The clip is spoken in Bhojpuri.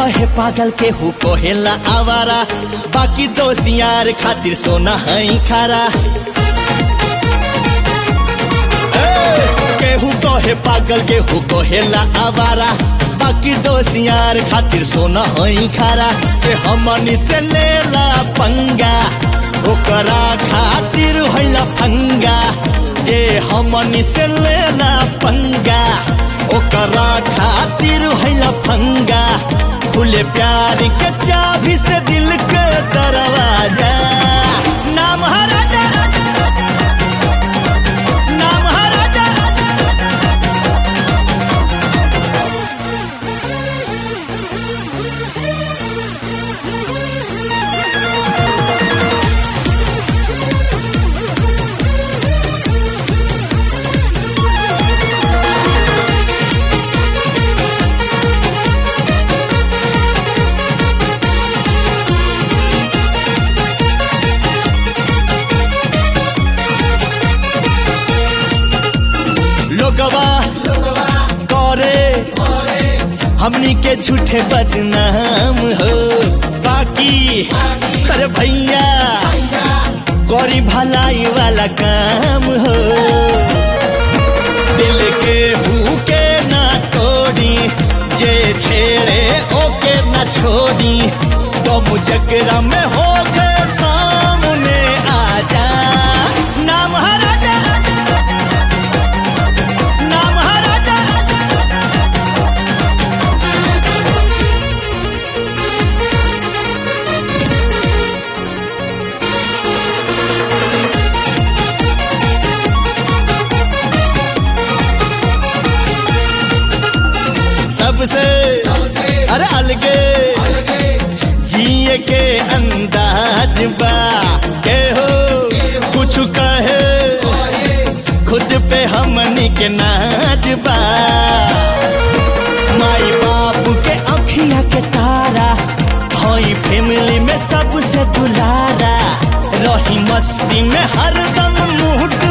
कहे पागल केहू कहेला आवारा, बाकी दोस्त यार खातिर सोना है खारा। केहू कहे पागल केहू कहेला आवारा, बाकी दोस्त यार खातिर सोना है खारा। के हमनी से लेला पंगा, ओकरा खातिर होला फंगा। जे हमनी से लेला पंगा, ओकरा खातिर होला फंगा। खुले प्यार के चाबी से दिल के दरवाजा। नाम है राजा, नाम है राजा। लोगवा करे हमनी के झूठे बदनाम हो, बाकी अरे भैया गौरी भलाई वाला काम हो। दिल के भूखे ना तोड़ी, जे छेड़े ओके ना छोड़ी। तो मुजकरा में हो गए सामने आजा। नाम है राजा, नाम है राजा। सबसे अरे अलगे जिए के अंदाज बा। के हो कुछ कहे खुद पे हमनी के नाज बा। माई बाप के आँखिया के तारा, हई फैमिली में सबसे दुलारा। रही मस्ती में हरदम मूड